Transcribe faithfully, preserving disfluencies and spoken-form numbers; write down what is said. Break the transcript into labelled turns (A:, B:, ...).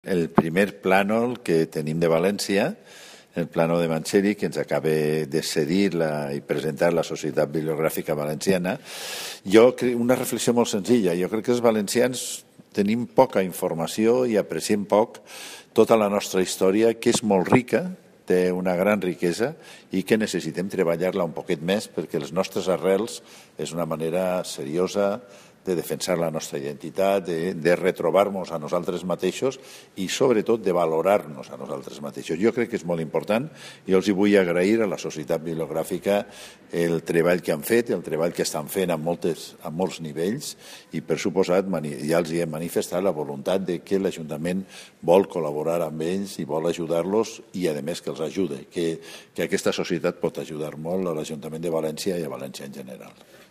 A: El primer plànol que tenim de València, el plànol de Mancheri, que ens acaba de cedir la, i presentar la Societat Bibliogràfica Valenciana, jo crec, una reflexió molt senzilla. Jo crec que els valencians tenim poca informació i apreciem poc tota la nostra història, que és molt rica, té una gran riquesa i que necessitem treballar-la un poquet més perquè les nostres arrels és una manera seriosa de defensar la nostra identitat, de, de retrobar-nos a nosaltres mateixos i, sobretot, de valorar-nos a nosaltres mateixos. Jo crec que és molt important i els hi vull agrair a la Societat Bibliogràfica el treball que han fet, el treball que estan fent a, moltes, a molts nivells i, per suposat, ja els hi hem manifestat la voluntat de que l'Ajuntament vol col·laborar amb ells i vol ajudar-los i, a més, que els ajude, que, que aquesta societat pot ajudar molt a l'Ajuntament de València i a València en general.